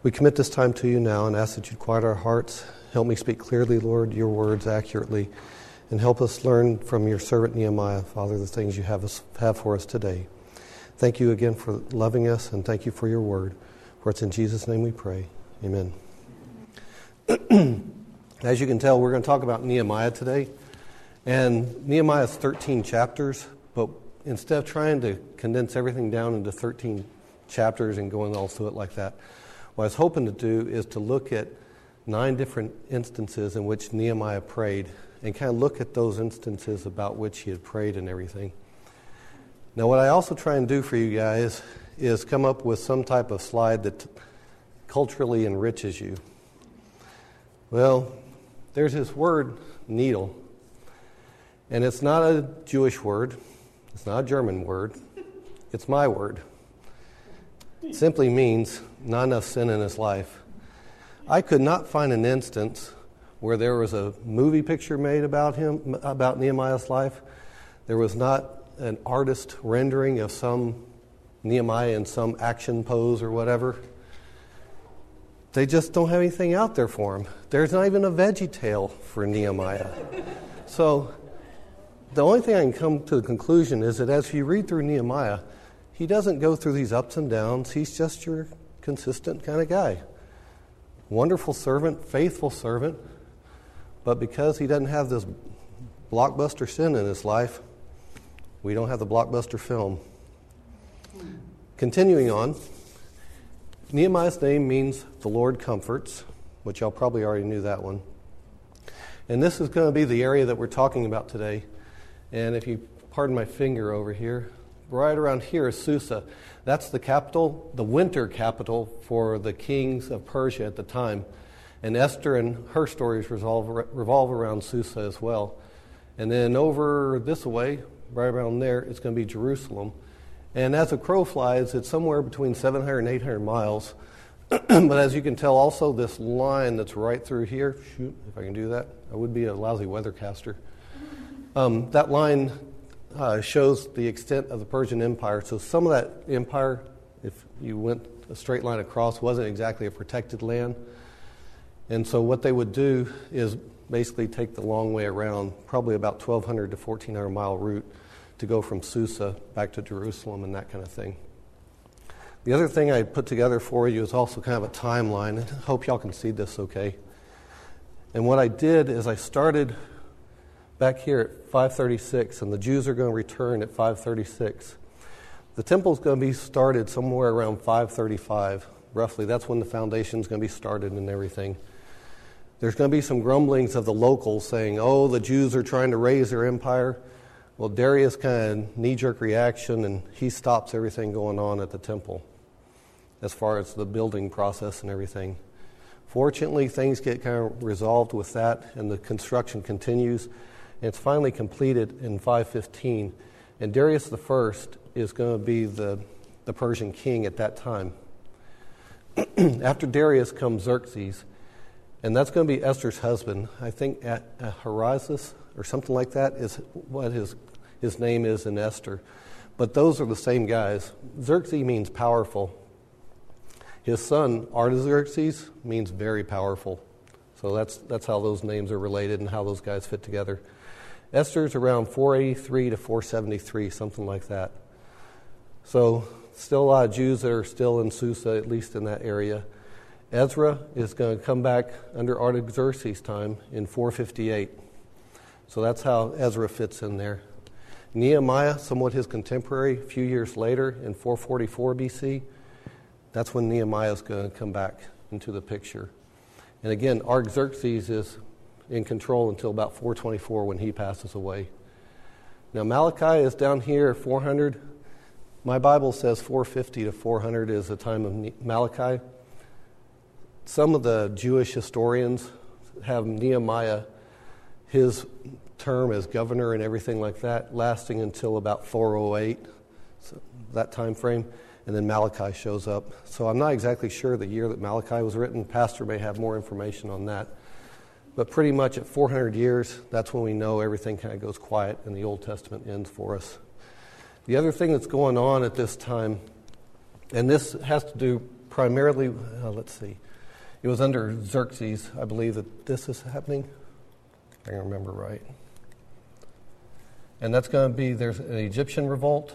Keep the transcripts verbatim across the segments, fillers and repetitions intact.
We commit this time to you now and ask that you'd quiet our hearts. Help me speak clearly, Lord, your words accurately, and help us learn from your servant Nehemiah, Father, the things you have us have for us today. Thank you again for loving us, and thank you for your word. For it's in Jesus' name we pray. Amen. As you can tell, we're going to talk about Nehemiah today. And Nehemiah's thirteen chapters, but instead of trying to condense everything down into thirteen chapters and going all through it like that, what I was hoping to do is to look at nine different instances in which Nehemiah prayed and kind of look at those instances about which he had prayed and everything. Now, what I also try and do for you guys is come up with some type of slide that culturally enriches you. Well, there's this word, needle, and it's not a Jewish word. It's not a German word. It's my word. It simply means not enough sin in his life. I could not find an instance where there was a movie picture made about him, about Nehemiah's life. There was not an artist rendering of some Nehemiah in some action pose or whatever. They just don't have anything out there for him. There's not even a Veggie Tale for Nehemiah. So the only thing I can come to the conclusion is that as you read through Nehemiah, he doesn't go through these ups and downs. He's just your consistent kind of guy. Wonderful servant, faithful servant, but because he doesn't have this blockbuster sin in his life, we don't have the blockbuster film. Continuing on, Nehemiah's name means the Lord comforts, which y'all probably already knew that one. And this is going to be the area that we're talking about today. And if you pardon my finger over here, right around here is Susa. That's the capital, the winter capital for the kings of Persia at the time. And Esther and her stories revolve, revolve around Susa as well. And then over this way, right around there, it's going to be Jerusalem. And as a crow flies, it's somewhere between seven hundred and eight hundred miles. But as you can tell, also this line that's right through here, shoot, if I can do that, I would be a lousy weathercaster. Um, that line uh, shows the extent of the Persian Empire. So some of that empire, if you went a straight line across, wasn't exactly a protected land. And so what they would do is basically take the long way around, probably about twelve hundred to fourteen hundred mile route to go from Susa back to Jerusalem and that kind of thing. The other thing I put together for you is also kind of a timeline. I hope y'all can see this okay. And what I did is I started back here at five thirty-six, and the Jews are going to return at five thirty-six. The temple's going to be started somewhere around five thirty-five, roughly. That's when the foundation's going to be started and everything. There's going to be some grumblings of the locals saying, oh, the Jews are trying to raise their empire. Well, Darius kind of knee-jerk reaction, and he stops everything going on at the temple as far as the building process and everything. Fortunately, things get kind of resolved with that, and the construction continues. And it's finally completed in five fifteen. And Darius the First is going to be the, the Persian king at that time. After Darius comes Xerxes, and that's going to be Esther's husband. I think Ahasuerus or something like that is what his his name is in Esther. But those are the same guys. Xerxes means powerful. His son, Artaxerxes, means very powerful. So that's that's how those names are related and how those guys fit together. Esther's around four eighty-three to four seventy-three, something like that. So still a lot of Jews that are still in Susa, at least in that area. Ezra is going to come back under Artaxerxes' time in four fifty-eight. So that's how Ezra fits in there. Nehemiah, somewhat his contemporary, a few years later in four forty-four B C, that's when Nehemiah is going to come back into the picture. And again, Artaxerxes is in control until about four twenty-four when he passes away. Now Malachi is down here at four hundred. My Bible says four fifty to four hundred is the time of Malachi. Some of the Jewish historians have Nehemiah, his term as governor and everything like that, lasting until about four oh eight, so that time frame, and then Malachi shows up. So I'm not exactly sure the year that Malachi was written. Pastor may have more information on that. But pretty much at four hundred years, that's when we know everything kind of goes quiet and the Old Testament ends for us. The other thing that's going on at this time, and this has to do primarily, uh, let's see, it was under Xerxes, I believe, that this is happening. If I can remember right. And that's going to be, there's an Egyptian revolt.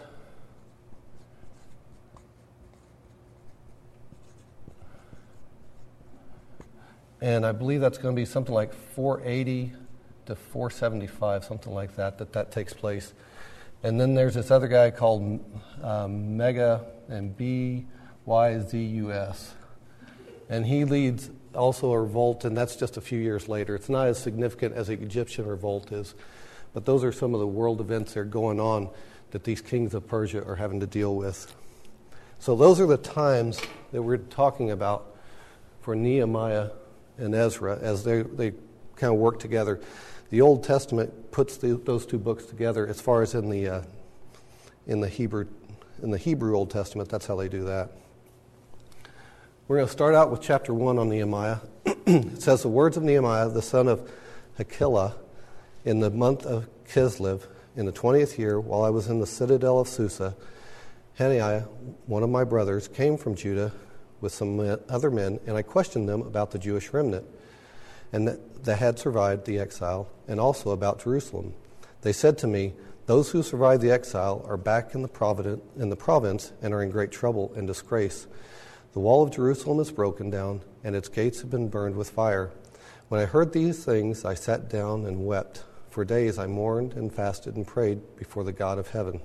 And I believe that's going to be something like four eighty to four seventy-five, something like that, that that takes place. And then there's this other guy called um, Mega and B Y Z U S. And he leads also a revolt, and that's just a few years later. It's not as significant as the Egyptian revolt is. But those are some of the world events that are going on that these kings of Persia are having to deal with. So those are the times that we're talking about for Nehemiah and Ezra as they, they kind of work together. The Old Testament puts the, those two books together as far as in the uh, in the Hebrew in the Hebrew Old Testament. That's how they do that. We're going to start out with chapter one on Nehemiah. It says, the words of Nehemiah, the son of Hakaliah, in the month of Kislev, in the twentieth year, while I was in the citadel of Susa, Hananiah, one of my brothers, came from Judah with some other men, and I questioned them about the Jewish remnant and that, that had survived the exile, and also about Jerusalem. They said to me, those who survived the exile are back in the, provident, in the province and are in great trouble and disgrace. The wall of Jerusalem is broken down, and its gates have been burned with fire. When I heard these things, I sat down and wept. For days I mourned and fasted and prayed before the God of heaven.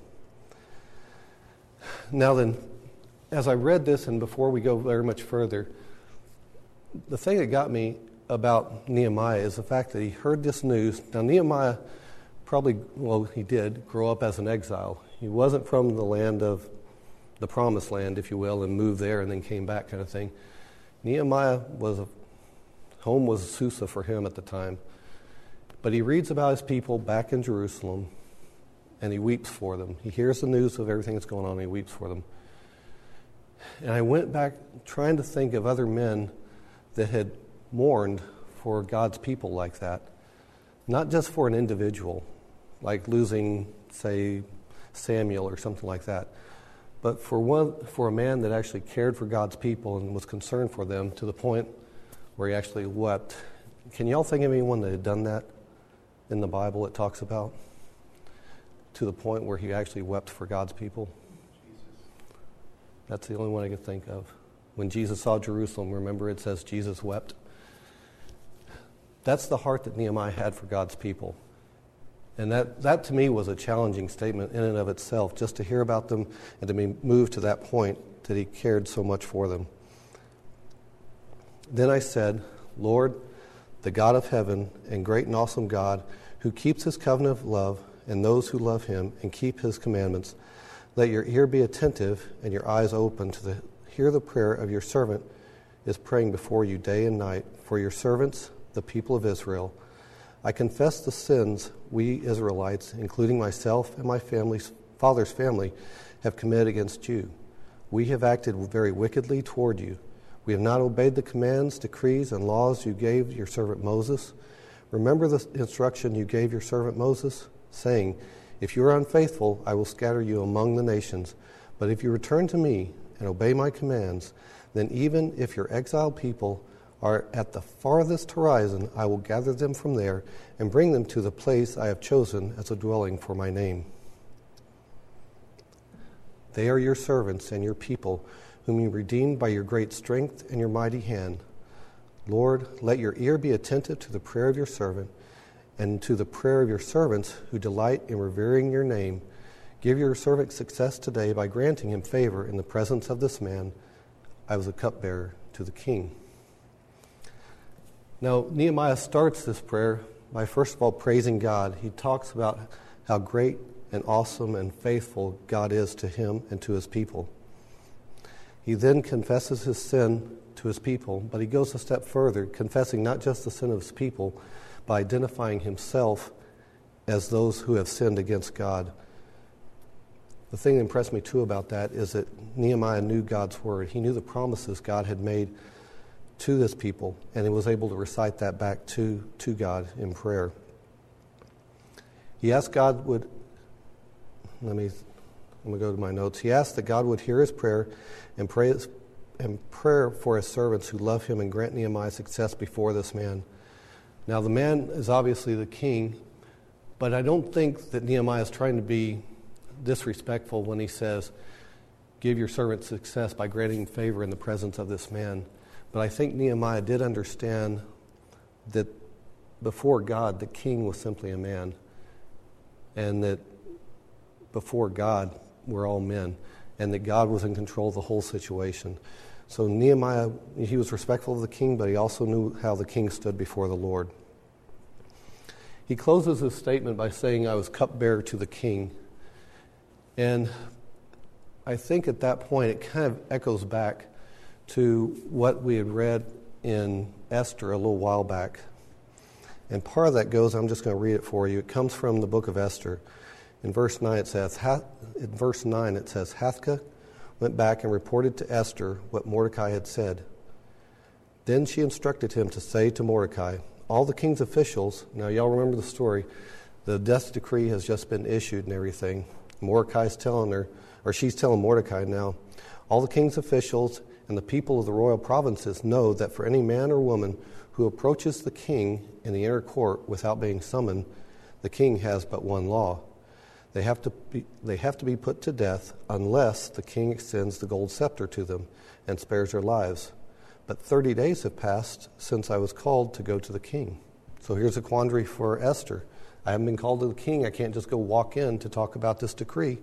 Now then, as I read this, and before we go very much further, the thing that got me about Nehemiah is the fact that he heard this news. Now, Nehemiah probably, well, he did grow up as an exile. He wasn't from the land of the promised land, if you will, and moved there and then came back kind of thing. Nehemiah was, a, home was Susa for him at the time. But he reads about his people back in Jerusalem, and he weeps for them. He hears the news of everything that's going on, and he weeps for them. And I went back trying to think of other men that had mourned for God's people like that. Not just for an individual, like losing, say, Samuel or something like that, but for one, for a man that actually cared for God's people and was concerned for them to the point where he actually wept. Can y'all think of anyone that had done that in the Bible it talks about? To the point where he actually wept for God's people? That's the only one I could think of. When Jesus saw Jerusalem, remember it says Jesus wept? That's the heart that Nehemiah had for God's people. And that, that to me was a challenging statement in and of itself, just to hear about them and to be moved to that point that he cared so much for them. Then I said, Lord, the God of heaven and great and awesome God, who keeps his covenant of love and those who love him and keep his commandments, let your ear be attentive and your eyes open to the, hear the prayer of your servant is praying before you day and night for your servants, the people of Israel. I confess the sins we Israelites, including myself and my family's father's family, have committed against you. We have acted very wickedly toward you. We have not obeyed the commands, decrees, and laws you gave your servant Moses. Remember the instruction you gave your servant Moses, saying, if you are unfaithful, I will scatter you among the nations. But if you return to me and obey my commands, then even if your exiled people are at the farthest horizon, I will gather them from there and bring them to the place I have chosen as a dwelling for my name. They are your servants and your people, whom you redeemed by your great strength and your mighty hand. Lord, let your ear be attentive to the prayer of your servant and to the prayer of your servants who delight in revering your name. Give your servant success today by granting him favor in the presence of this man. I was a cupbearer to the king. Now, Nehemiah starts this prayer by first of all praising God. He talks about how great and awesome and faithful God is to him and to his people. He then confesses his sin to his people, but he goes a step further, confessing not just the sin of his people, but identifying himself as those who have sinned against God. The thing that impressed me too about that is that Nehemiah knew God's word. He knew the promises God had made to this people, and he was able to recite that back to, to God in prayer. He asked God would, let me, I'm going to go to my notes. He asked that God would hear his prayer and pray his, and prayer for his servants who love him and grant Nehemiah success before this man. Now, the man is obviously the king, but I don't think that Nehemiah is trying to be disrespectful when he says, give your servant success by granting favor in the presence of this man. But I think Nehemiah did understand that before God, the king was simply a man, and that before God, we're all men, and that God was in control of the whole situation. So Nehemiah, he was respectful of the king, but he also knew how the king stood before the Lord. He closes his statement by saying, I was cupbearer to the king. And I think at that point it kind of echoes back to what we had read in Esther a little while back. And part of that goes, I'm just going to read it for you. It comes from the book of Esther. In verse nine it says, in verse nine it says, Hathach went back and reported to Esther what Mordecai had said. Then she instructed him to say to Mordecai, all the king's officials, now y'all remember the story, the death decree has just been issued and everything. Mordecai's telling her, or she's telling Mordecai now, all the king's officials and the people of the royal provinces know that for any man or woman who approaches the king in the inner court without being summoned, the king has but one law. They have to be, they have to be put to death unless the king extends the gold scepter to them and spares their lives. But thirty days have passed since I was called to go to the king. So here's a quandary for Esther. I haven't been called to the king. I can't just go walk in to talk about this decree.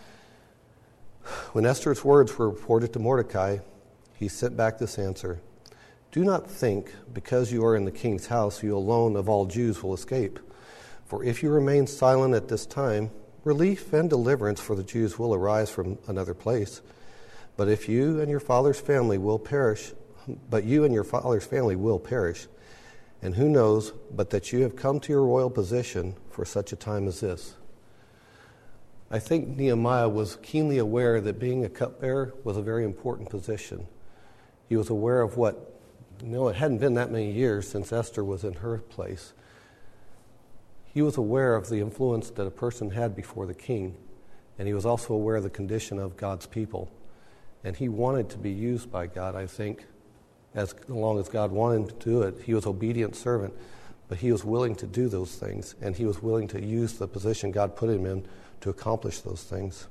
When Esther's words were reported to Mordecai, he sent back this answer. Do not think, because you are in the king's house, you alone of all Jews will escape. For if you remain silent at this time, relief and deliverance for the Jews will arise from another place. But if you and your father's family will perish, but you and your father's family will perish. And who knows but that you have come to your royal position for such a time as this. I think Nehemiah was keenly aware that being a cupbearer was a very important position. He was aware of what, you know, it hadn't been that many years since Esther was in her place. He was aware of the influence that a person had before the king, and he was also aware of the condition of God's people. And he wanted to be used by God, I think, as long as God wanted him to do it. He was an obedient servant, but he was willing to do those things, and he was willing to use the position God put him in to accomplish those things.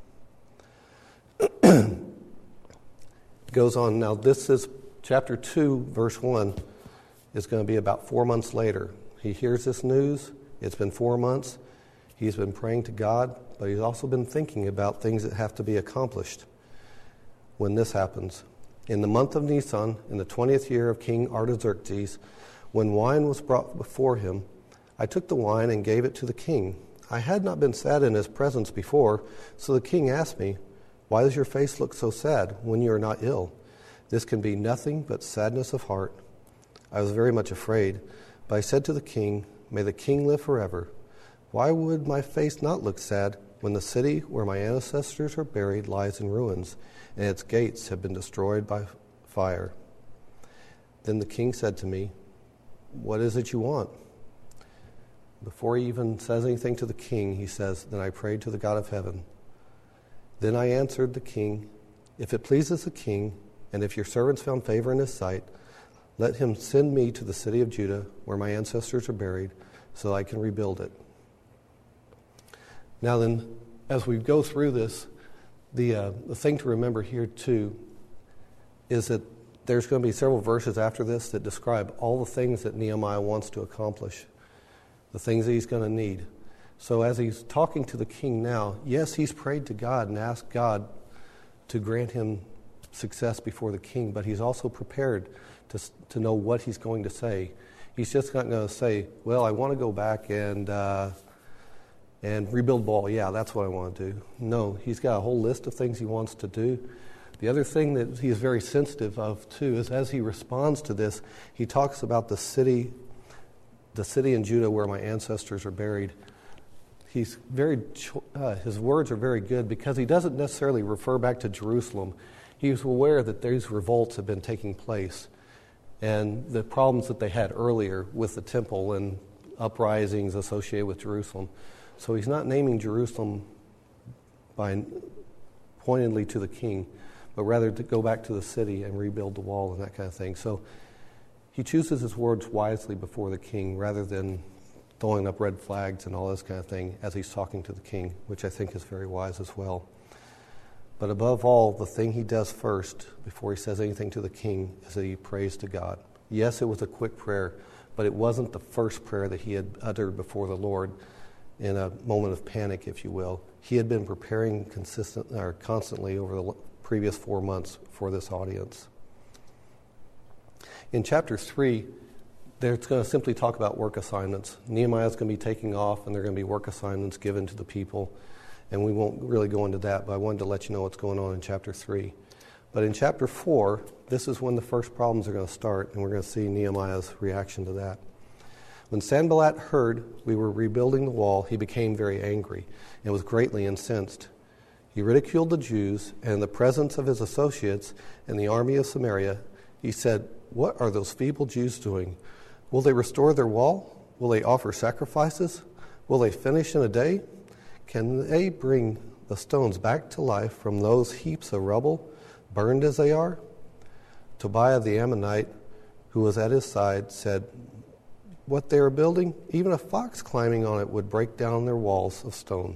It goes on. Now, this is chapter two, verse one, is going to be about four months later. He hears this news. It's been four months. He's been praying to God, but he's also been thinking about things that have to be accomplished when this happens. In the month of Nisan, in the twentieth year of King Artaxerxes, when wine was brought before him, I took the wine and gave it to the king. I had not been sad in his presence before, so the king asked me, why does your face look so sad when you are not ill? This can be nothing but sadness of heart. I was very much afraid, but I said to the king, may the king live forever. Why would my face not look sad when the city where my ancestors are buried lies in ruins, and its gates have been destroyed by fire? Then the king said to me, what is it you want? Before he even says anything to the king, he says, then I prayed to the God of heaven. Then I answered the king, if it pleases the king, and if your servants found favor in his sight, let him send me to the city of Judah, where my ancestors are buried, so that I can rebuild it. Now then, as we go through this, the uh, the thing to remember here too is that there's going to be several verses after this that describe all the things that Nehemiah wants to accomplish, the things that he's going to need. So as he's talking to the king now, yes, he's prayed to God and asked God to grant him success before the king, but he's also prepared to to know what he's going to say. He's just not going to say, well, I want to go back and uh, and rebuild Baal. Yeah, that's what I want to do. No, he's got a whole list of things he wants to do. The other thing that he is very sensitive of, too, is as he responds to this, he talks about the city, the city in Judah where my ancestors are buried. He's very, uh, his words are very good because he doesn't necessarily refer back to Jerusalem. He's aware that these revolts have been taking place and the problems that they had earlier with the temple and uprisings associated with Jerusalem. So he's not naming Jerusalem by pointedly to the king, but but rather to go back to the city and rebuild the wall and that kind of thing. So he chooses his words wisely before the king rather than throwing up red flags and all this kind of thing as he's talking to the king, which I think is very wise as well. But above all, the thing he does first, before he says anything to the king, is that he prays to God. Yes, it was a quick prayer, but it wasn't the first prayer that he had uttered before the Lord in a moment of panic, if you will. He had been preparing consistent or constantly over the previous four months for this audience. In chapter three, it's going to simply talk about work assignments. Nehemiah is going to be taking off, and there are going to be work assignments given to the people. And we won't really go into that, but I wanted to let you know what's going on in chapter three. But in chapter four, this is when the first problems are going to start, and we're going to see Nehemiah's reaction to that. When Sanballat heard we were rebuilding the wall, he became very angry and was greatly incensed. He ridiculed the Jews, and in the presence of his associates and the army of Samaria, he said, "What are those feeble Jews doing? Will they restore their wall? Will they offer sacrifices? Will they finish in a day? Can they bring the stones back to life from those heaps of rubble, burned as they are?" Tobiah the Ammonite, who was at his side, said, "What they are building, even a fox climbing on it would break down their walls of stone."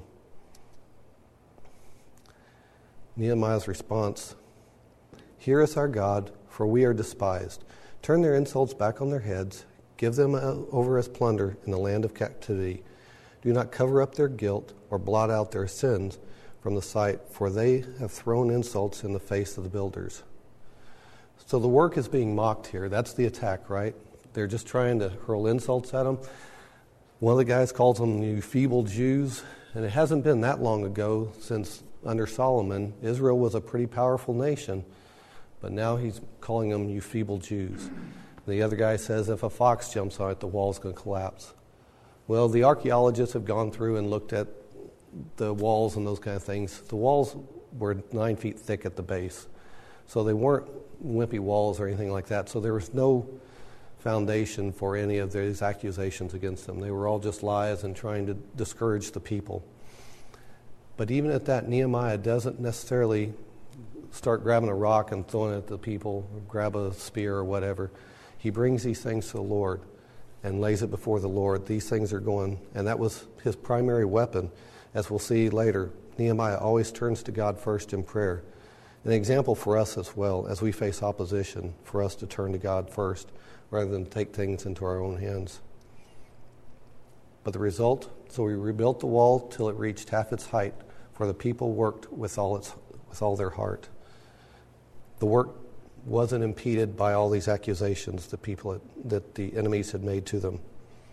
Nehemiah's response, "Hear us, our God, for we are despised. Turn their insults back on their heads. Give them over as plunder in the land of captivity. Do not cover up their guilt or blot out their sins from the sight, for they have thrown insults in the face of the builders." So the work is being mocked here. That's the attack, right? They're just trying to hurl insults at them. One of the guys calls them you feeble Jews, and it hasn't been that long ago since under Solomon, Israel was a pretty powerful nation, but now he's calling them you feeble Jews. The other guy says if a fox jumps on it, the wall's going to collapse. Well, the archaeologists have gone through and looked at the walls and those kind of things. The walls were nine feet thick at the base, so they weren't wimpy walls or anything like that. So there was no foundation for any of these accusations against them. They were all just lies and trying to discourage the people. But even at that, Nehemiah doesn't necessarily start grabbing a rock and throwing it at the people, or grab a spear or whatever. He brings these things to the Lord and lays it before the Lord. These things are going, and that was his primary weapon. As we'll see later, Nehemiah always turns to God first in prayer. An example for us as well, as we face opposition, for us to turn to God first rather than take things into our own hands. But the result, so we rebuilt the wall till it reached half its height, for the people worked with all its with all their heart. The work wasn't impeded by all these accusations that people had, that the enemies had made to them.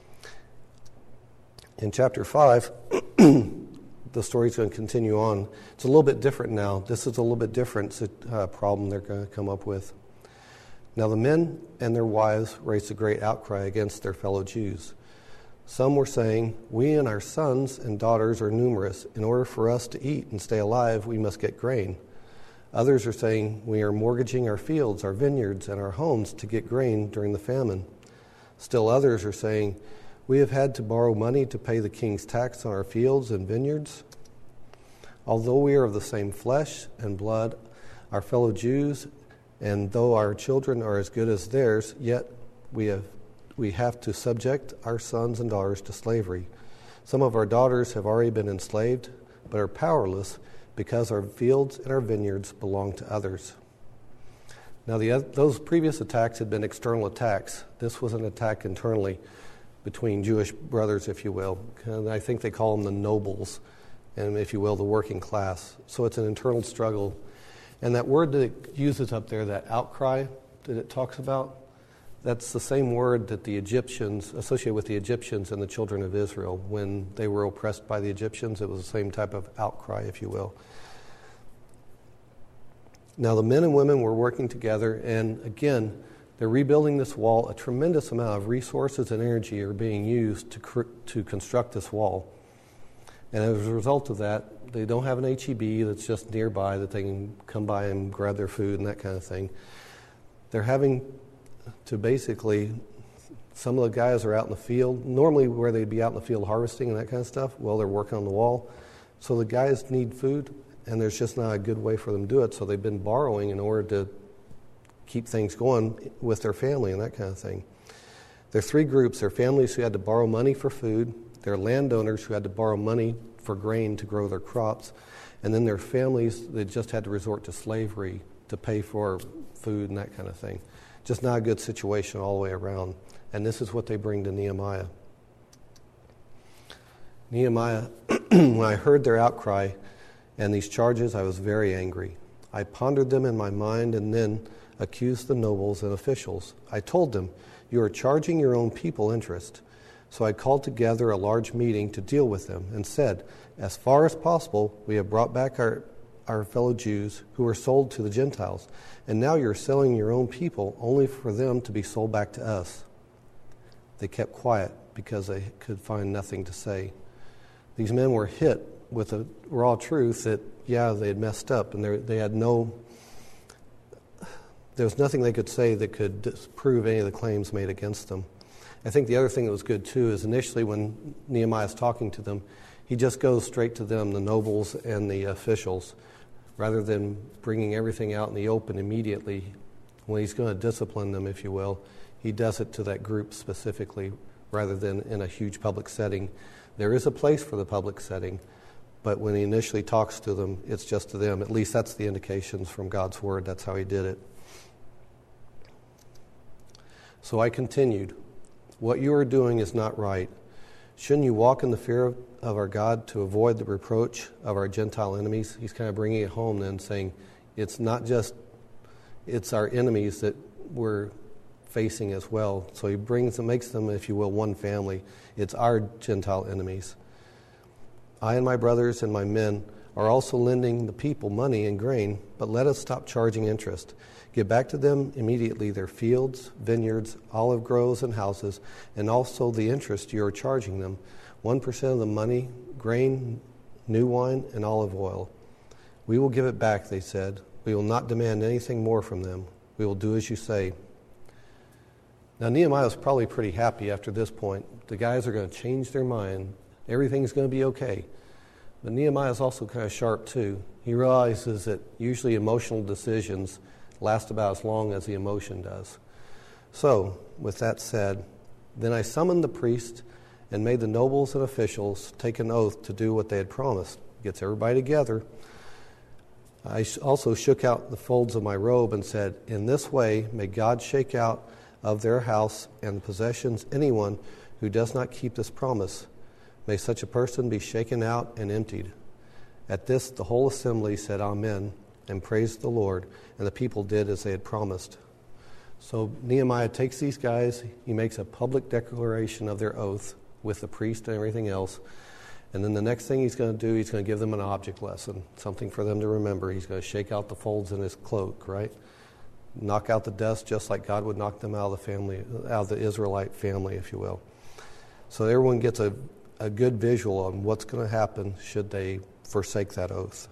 In chapter five, the story's going to continue on. It's a little bit different now. This is a little bit different uh, problem they're going to come up with. Now the men and their wives raised a great outcry against their fellow Jews. Some were saying, "We and our sons and daughters are numerous. In order for us to eat and stay alive, we must get grain." Others are saying, "We are mortgaging our fields, our vineyards, and our homes to get grain during the famine." Still others are saying, "We have had to borrow money to pay the king's tax on our fields and vineyards. Although we are of the same flesh and blood, our fellow Jews, and though our children are as good as theirs, yet we have we have to subject our sons and daughters to slavery. Some of our daughters have already been enslaved, but are powerless because our fields and our vineyards belong to others." Now, the, those previous attacks had been external attacks. This was an attack internally between Jewish brothers, if you will. And I think they call them the nobles, and if you will, the working class. So it's an internal struggle. And that word that it uses up there, that outcry that it talks about, that's the same word that the Egyptians, associated with the Egyptians and the children of Israel. When they were oppressed by the Egyptians, it was the same type of outcry, if you will. Now the men and women were working together, and again, they're rebuilding this wall. A tremendous amount of resources and energy are being used to cr- to construct this wall. And as a result of that, they don't have an H E B that's just nearby that they can come by and grab their food and that kind of thing. They're having to basically, some of the guys are out in the field, normally where they'd be out in the field harvesting and that kind of stuff. Well, they're working on the wall. So the guys need food, and there's just not a good way for them to do it, so they've been borrowing in order to keep things going with their family and that kind of thing. There are three groups. There are families who had to borrow money for food. There are landowners who had to borrow money for grain to grow their crops. And then there are families that just had to resort to slavery to pay for food and that kind of thing. Just not a good situation all the way around. And this is what they bring to Nehemiah. Nehemiah, when I heard their outcry and these charges, I was very angry. I pondered them in my mind and then accused the nobles and officials. I told them, "You are charging your own people interest." So I called together a large meeting to deal with them and said, "As far as possible, we have brought back our, our fellow Jews who were sold to the Gentiles, and now you're selling your own people only for them to be sold back to us." They kept quiet because they could find nothing to say. These men were hit with the raw truth that, yeah, they had messed up, and they had no, there was nothing they could say that could disprove any of the claims made against them. I think the other thing that was good, too, is initially when Nehemiah is talking to them, he just goes straight to them, the nobles and the officials, rather than bringing everything out in the open immediately. When he's going to discipline them, if you will, he does it to that group specifically, rather than in a huge public setting. There is a place for the public setting, but when he initially talks to them, it's just to them. At least that's the indications from God's Word. That's how he did it. So I continued, "What you are doing is not right. Shouldn't you walk in the fear of, of our God to avoid the reproach of our Gentile enemies?" He's kind of bringing it home then, saying it's not just, it's our enemies that we're facing as well. So he brings and makes them, if you will, one family. It's our Gentile enemies. "I and my brothers and my men are also lending the people money and grain, but let us stop charging interest. Give back to them immediately their fields, vineyards, olive groves, and houses, and also the interest you are charging them, one percent of the money, grain, new wine, and olive oil. We will give it back," they said. "We will not demand anything more from them. We will do as you say." Now, Nehemiah was probably pretty happy after this point. The guys are going to change their mind. Everything's going to be okay. But Nehemiah is also kind of sharp, too. He realizes that usually emotional decisions last about as long as the emotion does. So, with that said, then I summoned the priest and made the nobles and officials take an oath to do what they had promised. Gets everybody together. I also shook out the folds of my robe and said, "In this way may God shake out of their house and the possessions anyone who does not keep this promise. May such a person be shaken out and emptied." At this, the whole assembly said Amen and praised the Lord, and the people did as they had promised. So Nehemiah takes these guys, he makes a public declaration of their oath with the priest and everything else, and then the next thing he's going to do, he's going to give them an object lesson, something for them to remember. He's going to shake out the folds in his cloak, right? Knock out the dust just like God would knock them out of the family, out of the Israelite family, if you will. So everyone gets a, a good visual on what's going to happen should they forsake that oath.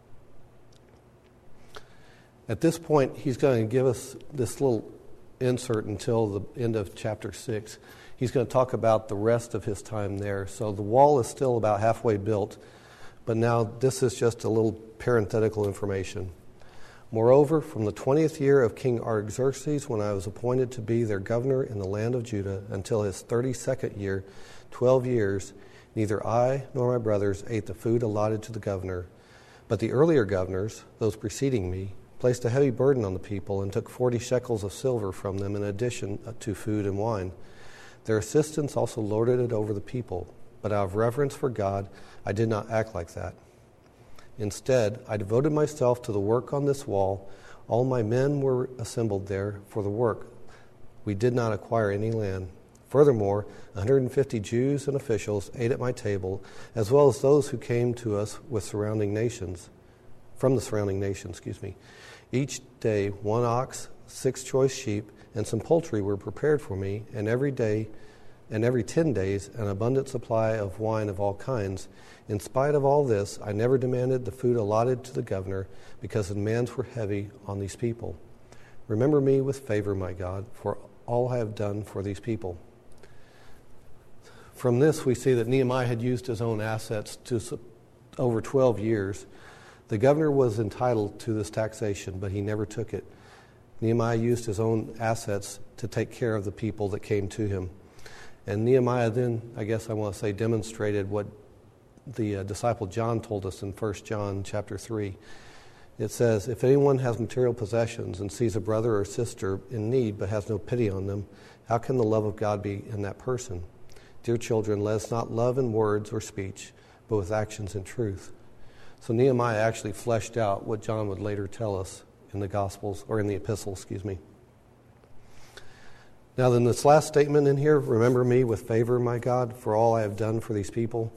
At this point, he's going to give us this little insert until the end of chapter six. He's going to talk about the rest of his time there. So the wall is still about halfway built, but now this is just a little parenthetical information. "Moreover, from the twentieth year of King Artaxerxes, when I was appointed to be their governor in the land of Judah, until his thirty-second year, twelve years, neither I nor my brothers ate the food allotted to the governor. But the earlier governors, those preceding me, placed a heavy burden on the people and took forty shekels of silver from them in addition to food and wine. Their assistants also lorded it over the people, but out of reverence for God, I did not act like that. Instead, I devoted myself to the work on this wall. All my men were assembled there for the work. We did not acquire any land. Furthermore, one hundred fifty Jews and officials ate at my table, as well as those who came to us with surrounding nations, from the surrounding nations, excuse me. Each day, one ox, six choice sheep, and some poultry were prepared for me, and every day, and every ten days, an abundant supply of wine of all kinds. In spite of all this, I never demanded the food allotted to the governor, because the demands were heavy on these people. Remember me with favor, my God, for all I have done for these people." From this, we see that Nehemiah had used his own assets to over twelve years The governor was entitled to this taxation, but he never took it. Nehemiah used his own assets to take care of the people that came to him. And Nehemiah then, I guess I want to say, demonstrated what the uh, disciple John told us in First John chapter three. It says, if anyone has material possessions and sees a brother or sister in need but has no pity on them, how can the love of God be in that person? Dear children, let us not love in words or speech, but with actions and truth. So Nehemiah actually fleshed out what John would later tell us in the Gospels, or in the epistles, excuse me. Now then, this last statement in here, remember me with favor, my God, for all I have done for these people.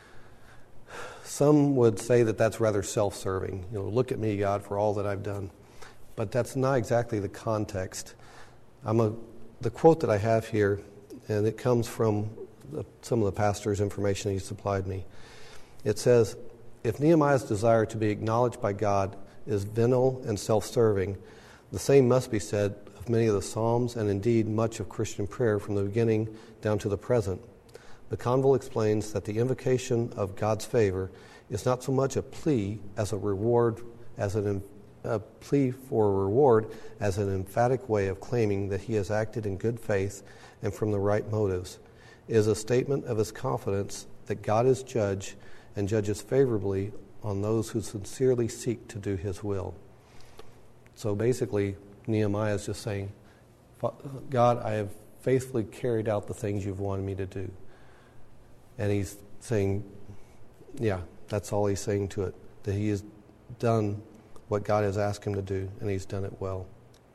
Some would say that that's rather self-serving. You know, look at me, God, for all that I've done. But that's not exactly the context. I'm a, the quote that I have here, and it comes from the, some of the pastor's information he supplied me. It says, if Nehemiah's desire to be acknowledged by God is venal and self-serving, the same must be said of many of the Psalms and indeed much of Christian prayer from the beginning down to the present. McConville explains that the invocation of God's favor is not so much a plea as a reward, as an a plea for a reward, as an emphatic way of claiming that he has acted in good faith and from the right motives. It is a statement of his confidence that God is judge and judges favorably on those who sincerely seek to do his will. So basically, Nehemiah is just saying, God, I have faithfully carried out the things you've wanted me to do. And he's saying, yeah, that's all he's saying to it, that he has done what God has asked him to do, and he's done it well.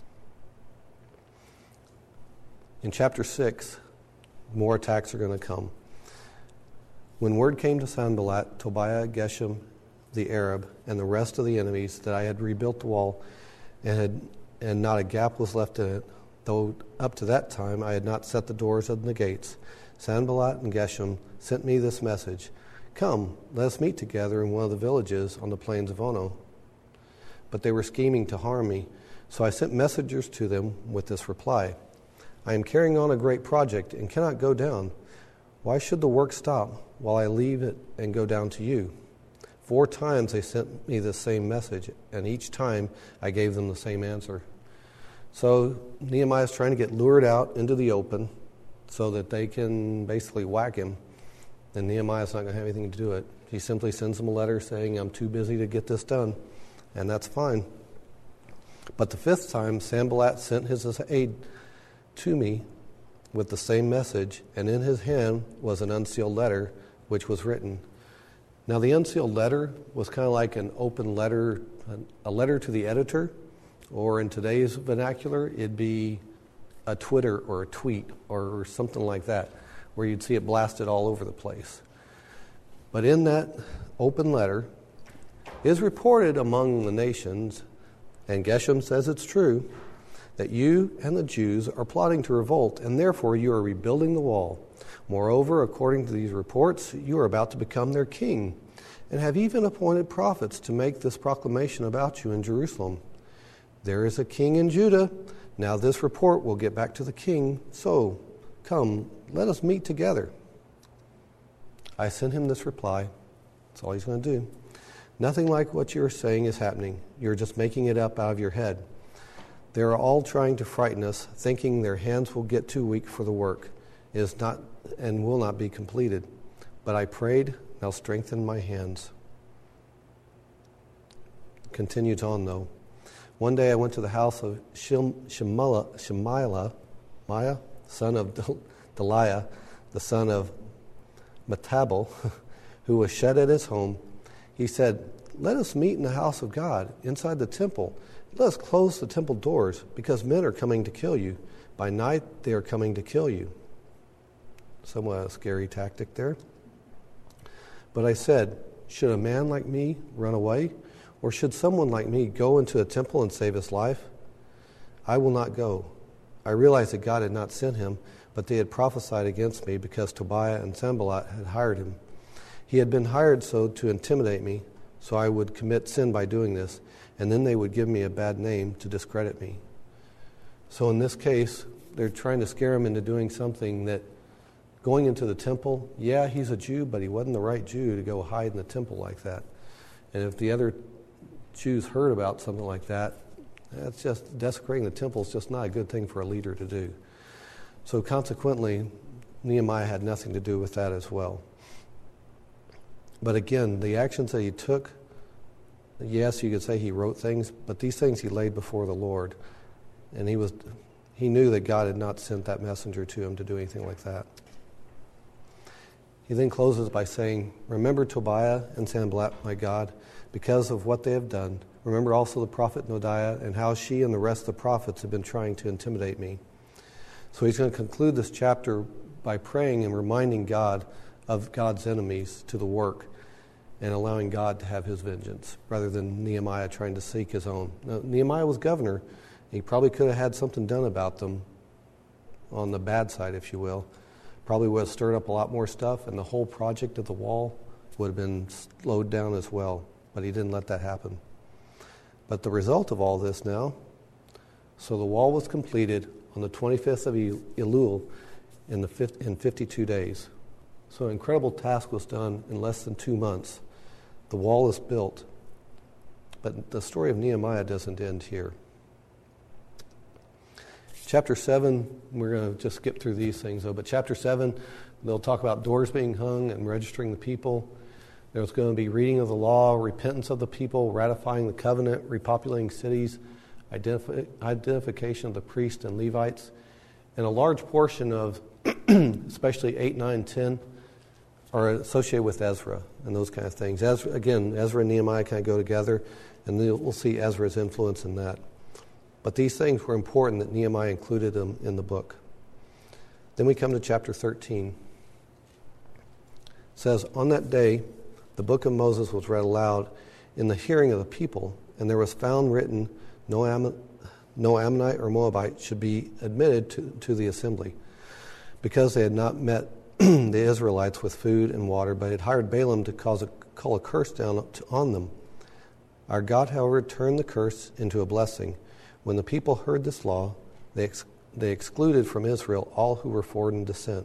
In chapter six, more attacks are going to come. When word came to Sanballat, Tobiah, Geshem, the Arab, and the rest of the enemies that I had rebuilt the wall and had and not a gap was left in it, though up to that time I had not set the doors of the gates, Sanballat and Geshem sent me this message, come, let us meet together in one of the villages on the plains of Ono. But they were scheming to harm me, so I sent messengers to them with this reply, I am carrying on a great project and cannot go down. Why should the work stop while I leave it and go down to you? Four times they sent me the same message, and each time I gave them the same answer. So Nehemiah is trying to get lured out into the open so that they can basically whack him. And Nehemiah's not going to have anything to do it. He simply sends them a letter saying, I'm too busy to get this done. And that's fine. But the fifth time, Sanballat sent his aide to me with the same message, and in his hand was an unsealed letter which was written. Now the unsealed letter was kind of like an open letter, a letter to the editor, or in today's vernacular, it'd be a Twitter or a tweet or something like that, where you'd see it blasted all over the place. But in that open letter is reported among the nations, and Geshem says it's true, that you and the Jews are plotting to revolt, and therefore you are rebuilding the wall. Moreover, according to these reports, you are about to become their king, and have even appointed prophets to make this proclamation about you in Jerusalem. There is a king in Judah. Now this report will get back to the king. So, come, let us meet together. I sent him this reply. That's all he's going to do. Nothing like what you're saying is happening. You're just making it up out of your head. They are all trying to frighten us, thinking their hands will get too weak for the work. It is not and will not be completed. But I prayed, now strengthen my hands. Continues on, though. One day I went to the house of Shemaiah, Shemaiah, Maya, son of Deliah, the son of Metabel, who was shut at his home. He said, let us meet in the house of God, inside the temple. Let us close the temple doors, because men are coming to kill you. By night they are coming to kill you. Somewhat a scary tactic there. But I said, should a man like me run away? Or should someone like me go into a temple and save his life? I will not go. I realized that God had not sent him, but they had prophesied against me because Tobiah and Sanballat had hired him. He had been hired so to intimidate me, so I would commit sin by doing this, and then they would give me a bad name to discredit me. So in this case, they're trying to scare him into doing something that, going into the temple, yeah, he's a Jew, but he wasn't the right Jew to go hide in the temple like that. And if the other Jews heard about something like that, that's just desecrating the temple is just not a good thing for a leader to do. So consequently, Nehemiah had nothing to do with that as well. But again, the actions that he took, yes, you could say he wrote things, but these things he laid before the Lord. And he was he knew that God had not sent that messenger to him to do anything like that. He then closes by saying, "Remember Tobiah and Sanballat, my God, because of what they have done. Remember also the prophet Noadiah and how she and the rest of the prophets have been trying to intimidate me." So he's going to conclude this chapter by praying and reminding God of God's enemies to the work and allowing God to have his vengeance rather than Nehemiah trying to seek his own. Now, Nehemiah was governor. He probably could have had something done about them on the bad side, if you will. Probably would have stirred up a lot more stuff, and the whole project of the wall would have been slowed down as well. But he didn't let that happen. But the result of all this now, so the wall was completed on the twenty-fifth of Elul in, the fifth, in fifty-two days. So an incredible task was done in less than two months. The wall is built. But the story of Nehemiah doesn't end here. Chapter seven, we're going to just skip through these things though, but chapter seven, they'll talk about doors being hung and registering the people. There's going to be reading of the law, repentance of the people, ratifying the covenant, repopulating cities, identif- identification of the priests and Levites, and a large portion of, especially eight, nine, ten, are associated with Ezra and those kind of things. Ezra, again, Ezra and Nehemiah kind of go together, and we'll see Ezra's influence in that. But these things were important that Nehemiah included them in the book. Then we come to chapter thirteen. It says, "On that day, the book of Moses was read aloud in the hearing of the people, and there was found written, no, Am- no Ammonite or Moabite should be admitted to, to the assembly, because they had not met the Israelites with food and water, but had hired Balaam to cause a, call a curse down to, on them. Our God, however, turned the curse into a blessing. When the people heard this law, they, ex- they excluded from Israel all who were foreign descent.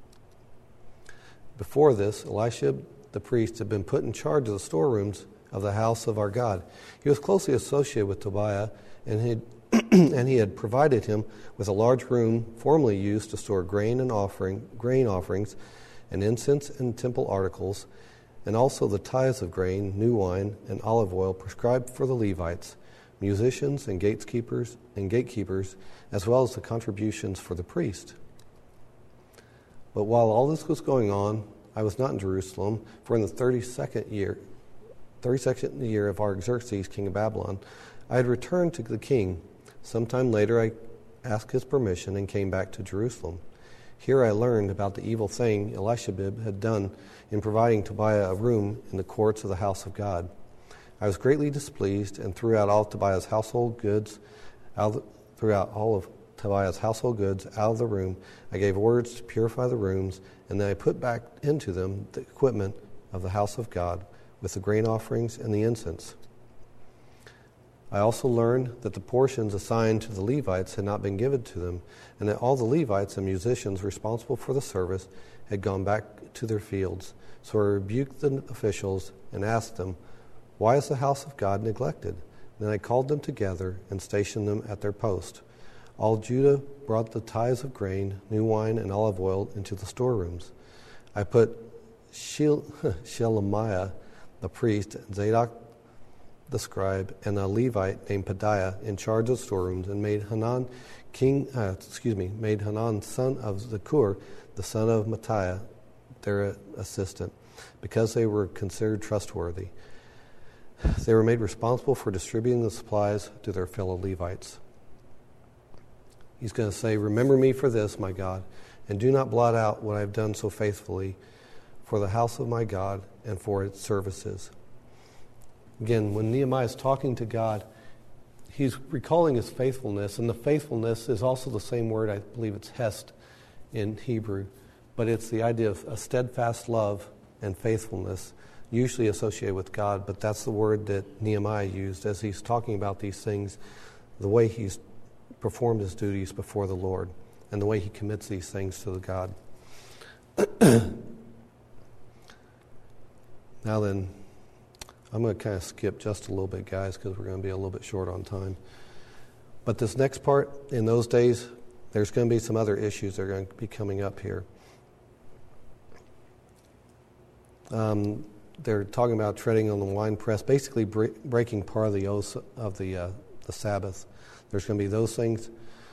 Before this, Elisha the priest had been put in charge of the storerooms of the house of our God. He was closely associated with Tobiah, and he had, and he had provided him with a large room formerly used to store grain and offering, grain offerings, and incense and temple articles, and also the tithes of grain, new wine, and olive oil prescribed for the Levites, musicians and gatekeepers and gatekeepers, as well as the contributions for the priest. But while all this was going on, I was not in Jerusalem, for in the thirty-second year, thirty-second year of Artaxerxes, king of Babylon, I had returned to the king. Sometime later, I asked his permission and came back to Jerusalem. Here I learned about the evil thing Elishibib had done in providing Tobiah a room in the courts of the house of God. I was greatly displeased and threw out all Tobiah's household goods, out the, threw out all of Tobiah's household goods out of the room. I gave orders to purify the rooms, and then I put back into them the equipment of the house of God with the grain offerings and the incense. I also learned that the portions assigned to the Levites had not been given to them, and that all the Levites and musicians responsible for the service had gone back to their fields. So I rebuked the officials and asked them, "Why is the house of God neglected?" Then I called them together and stationed them at their post. All Judah brought the tithes of grain, new wine, and olive oil into the storerooms. I put Shel- Shelemiah the priest, Zadok the scribe, and a Levite named Pedaiah in charge of storerooms, and made Hanan king, uh, excuse me, made Hanan son of Zakur, the son of Matthiah, their assistant, because they were considered trustworthy. They were made responsible for distributing the supplies to their fellow Levites. He's going to say, "Remember me for this, my God, and do not blot out what I have done so faithfully for the house of my God and for its services." Again, when Nehemiah is talking to God, he's recalling his faithfulness, and the faithfulness is also the same word, I believe it's hesed in Hebrew, but it's the idea of a steadfast love and faithfulness, usually associated with God, but that's the word that Nehemiah used as he's talking about these things, the way he's performed his duties before the Lord, and the way he commits these things to the God. Now then, I'm going to kind of skip just a little bit, guys, because we're going to be a little bit short on time. But this next part, in those days, there's going to be some other issues that are going to be coming up here. Um, they're talking about treading on the winepress, basically bre- breaking part of the oath of the uh, the Sabbath. There's going to be those things.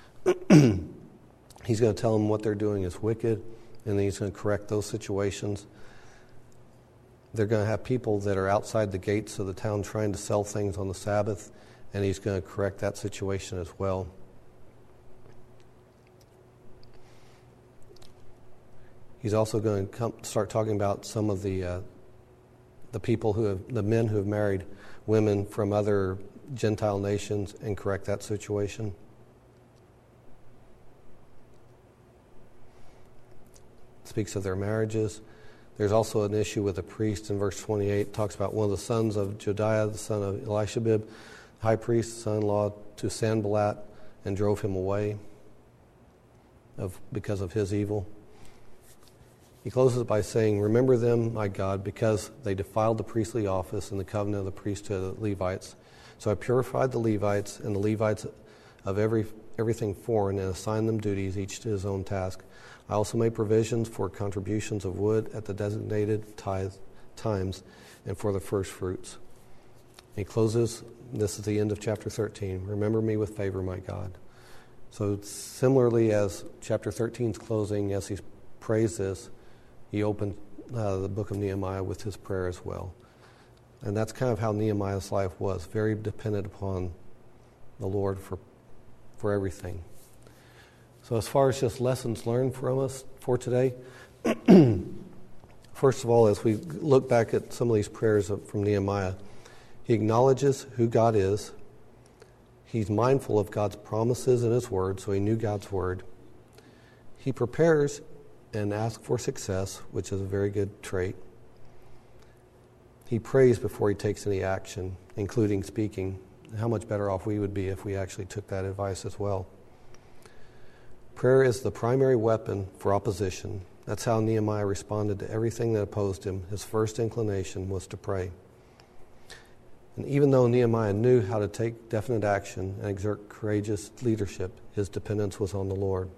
He's going to tell them what they're doing is wicked, and then he's going to correct those situations. They're going to have people that are outside the gates of the town trying to sell things on the Sabbath, and he's going to correct that situation as well. He's also going to come, start talking about some of the uh, the people who have, the men who have married women from other Gentile nations and correct that situation. Speaks of their marriages. There's also an issue with the priest in verse twenty-eight. It talks about one of the sons of Jodiah, the son of Elishabib, high priest, son-in-law to Sanballat, and drove him away of because of his evil. He closes by saying, "Remember them, my God, because they defiled the priestly office and the covenant of the priesthood of the Levites. So I purified the Levites and the Levites of every everything foreign and assigned them duties, each to his own task. I also made provisions for contributions of wood at the designated tithe times and for the first fruits." He closes, this is the end of chapter thirteen, "Remember me with favor, my God." So similarly as chapter thirteen is closing, as he prays this, he opened uh, the book of Nehemiah with his prayer as well. And that's kind of how Nehemiah's life was, very dependent upon the Lord for for everything. So as far as just lessons learned from us for today, first of all, as we look back at some of these prayers of, from Nehemiah, he acknowledges who God is. He's mindful of God's promises in his word, so he knew God's word. He prepares and asks for success, which is a very good trait. He prays before he takes any action, including speaking. How much better off we would be if we actually took that advice as well. Prayer is the primary weapon for opposition. That's how Nehemiah responded to everything that opposed him. His first inclination was to pray. And even though Nehemiah knew how to take definite action and exert courageous leadership, his dependence was on the Lord.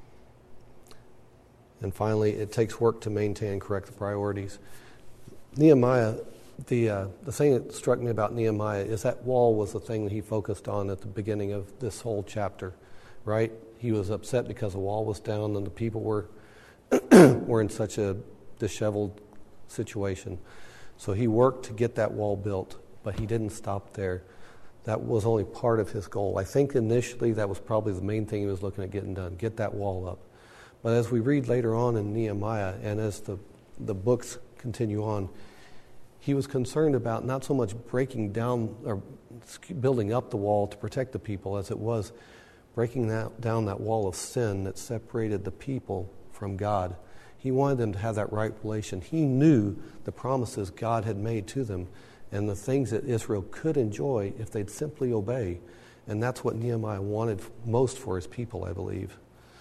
And finally, it takes work to maintain and correct the priorities. Nehemiah, the uh, the thing that struck me about Nehemiah is that wall was the thing that he focused on at the beginning of this whole chapter, right? He was upset because the wall was down and the people were were in such a disheveled situation. So he worked to get that wall built, but he didn't stop there. That was only part of his goal. I think initially that was probably the main thing he was looking at getting done, get that wall up. But as we read later on in Nehemiah, and as the, the books continue on, he was concerned about not so much breaking down or building up the wall to protect the people as it was breaking that, down that wall of sin that separated the people from God. He wanted them to have that right relation. He knew the promises God had made to them and the things that Israel could enjoy if they'd simply obey. And that's what Nehemiah wanted most for his people, I believe.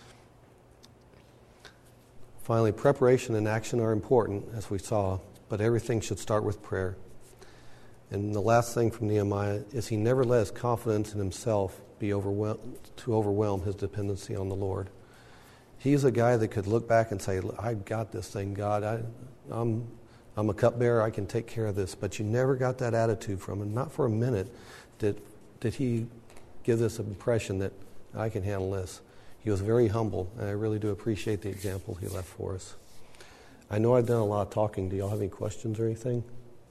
Finally, preparation and action are important, as we saw, but everything should start with prayer. And the last thing from Nehemiah is he never let his confidence in himself be overwhelmed to overwhelm his dependency on the Lord. He's a guy that could look back and say, "I got this thing, God. I, I'm, I'm a cupbearer. I can take care of this." But you never got that attitude from him. Not for a minute did did he give this impression that I can handle this. He was very humble, and I really do appreciate the example he left for us. I know I've done a lot of talking. Do y'all have any questions or anything?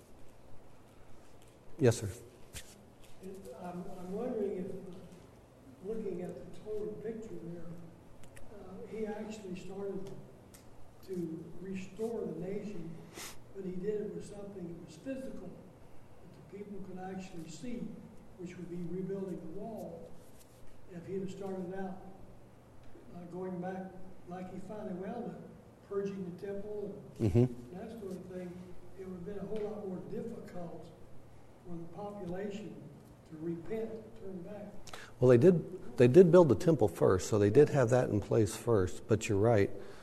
Yes, sir. I'm, I'm wondering if, looking at the total picture there, uh, he actually started to restore the nation, but he did it with something that was physical, that the people could actually see, which would be rebuilding the wall. If he had started out uh, going back like he finally wound up, purging the temple and Mm-hmm. that sort of thing, it would have been a whole lot more difficult for the population to repent, turn back. Well, they did they did build the temple first, so they did have that in place first. But you're right.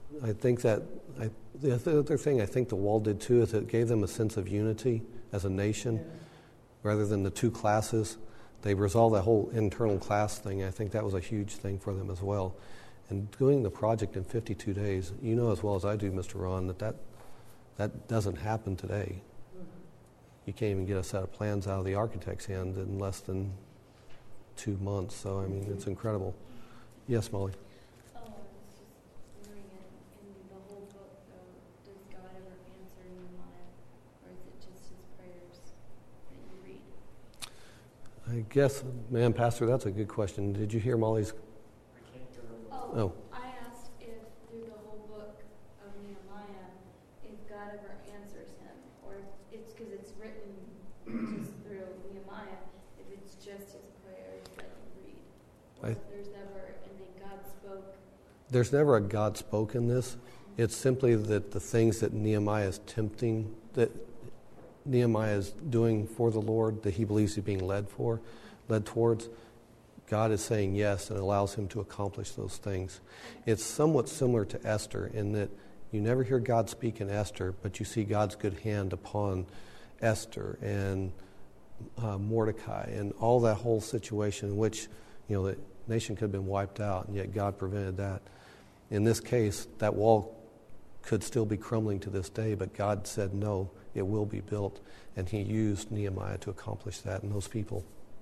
I think that I, the other thing I think the wall did too is it gave them a sense of unity as a nation, Yeah. rather than the two classes. They resolved that whole internal class thing. I think that was a huge thing for them as well. And doing the project in fifty-two days, you know as well as I do, Mister Ron, that that, that doesn't happen today. You can't even get a set of plans out of the architect's hand in less than two months. So, I mean, it's incredible. Yes, Molly? Oh, I was just wondering, in, in the whole book, though, does God ever answer Nehemiah, or is it just his prayers that you read? I guess, man, Pastor, that's a good question. Did you hear Molly's? I can't hear her. Oh, Oh. I asked if through the whole book of Nehemiah, if God ever answers him, or if it's because it's written just through Nehemiah, if it's just his prayers that you read, or I- if there's never, and then God spoke. There's never a God spoke in this. It's simply that the things that Nehemiah is tempting, that Nehemiah is doing for the Lord, that he believes he's being led for, led towards, God is saying yes and allows him to accomplish those things. It's somewhat similar to Esther in that you never hear God speak in Esther, but you see God's good hand upon Esther and uh, Mordecai and all that whole situation in which, you know, the nation could have been wiped out, and yet God prevented that. In this case, that wall could still be crumbling to this day, but God said no, it will be built, and he used Nehemiah to accomplish that and those people.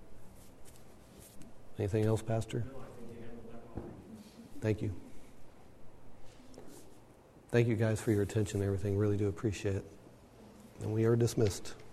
Anything else, Pastor? No, I think you handled that well. Thank you. Thank you guys for your attention and everything. Really do appreciate it. And we are dismissed.